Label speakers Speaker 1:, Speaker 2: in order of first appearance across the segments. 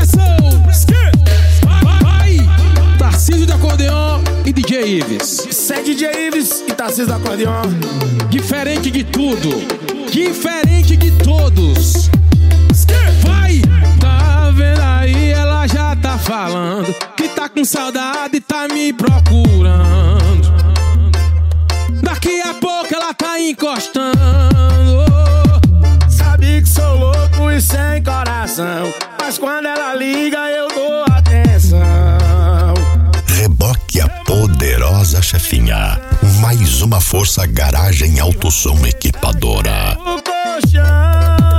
Speaker 1: Vai! Tarcísio do acordeon e DJ Ives.
Speaker 2: Isso é DJ Ives e Tarcísio do acordeon.
Speaker 1: Diferente de tudo, diferente de todos. Vai! Tá vendo aí, ela já tá falando que tá com saudade e tá me procurando. Daqui a pouco ela tá encostando.
Speaker 2: Sabe que sou louco e sem coração, mas quando ela liga eu dou atenção.
Speaker 3: Reboque a poderosa chefinha. Mais uma força garagem alto som equipadora.
Speaker 2: O colchão.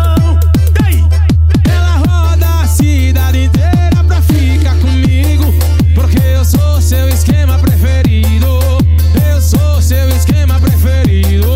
Speaker 1: Ela roda a cidade inteira pra ficar comigo, porque eu sou seu esquema preferido. Eu sou seu esquema preferido.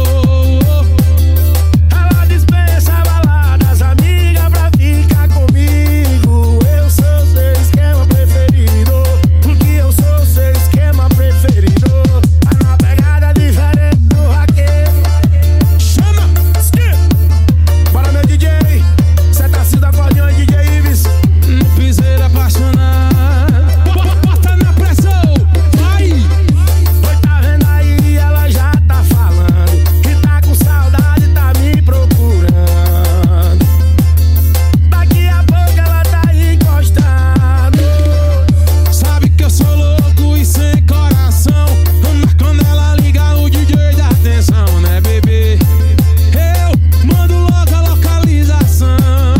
Speaker 2: Ela dispensa baladas, amiga, pra ficar comigo. Eu sou seu esquema preferido, porque eu sou seu esquema preferido. Tá numa pegada diferente do vaqueiro.
Speaker 1: Chama!
Speaker 2: Bora, meu DJ, cê tá se da acordeão e DJ Ives.
Speaker 1: No piseiro apaixonado, bota na pressão. Vai!
Speaker 2: Oi, tá vendo aí, ela já tá falando que tá com saudade e tá me procurando. Daqui a pouco ela tá encostando.
Speaker 1: Sabe que eu sou louco e sem coração, mas quando ela liga o DJ dá atenção, né, bebê? Eu mando logo a localização.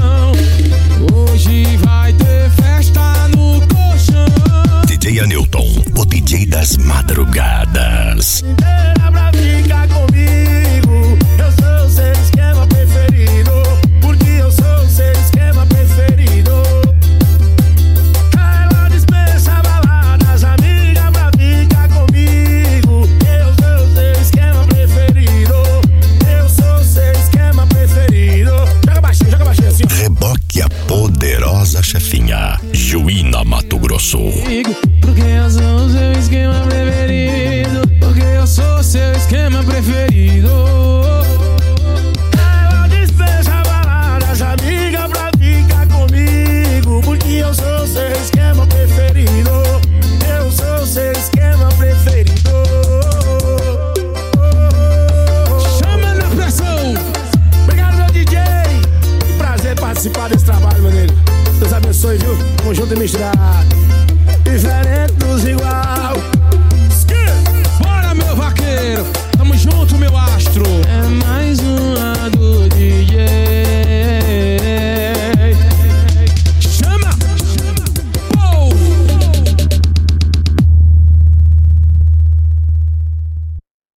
Speaker 1: Hoje vai ter festa no colchão.
Speaker 3: DJ Anilton, o DJ das madrugadas.
Speaker 2: Inteira pra ficar comigo. Eu sou o seu esquema preferido, porque eu sou o seu esquema preferido. Ela dispensa baladas, amiga, pra ficar comigo. Eu sou o seu esquema preferido. Eu sou o seu esquema preferido. Joga baixinho assim.
Speaker 3: Reboque a poderosa chefinha. Juína, Mato Grosso.
Speaker 1: Porque eu sou o seu esquema preferido. Porque eu sou o seu esquema preferido.
Speaker 2: Ela dispensa baladas, amiga, pra ficar comigo, porque eu sou o seu esquema preferido. Eu sou o seu esquema preferido.
Speaker 1: Chama na pressão.
Speaker 2: Obrigado, meu DJ. Que prazer participar desse trabalho, meu nego. Deus abençoe, viu? Tamo junto e misturado. Diferente dos igual.
Speaker 1: Bora, meu vaqueiro. Tamo junto, meu astro.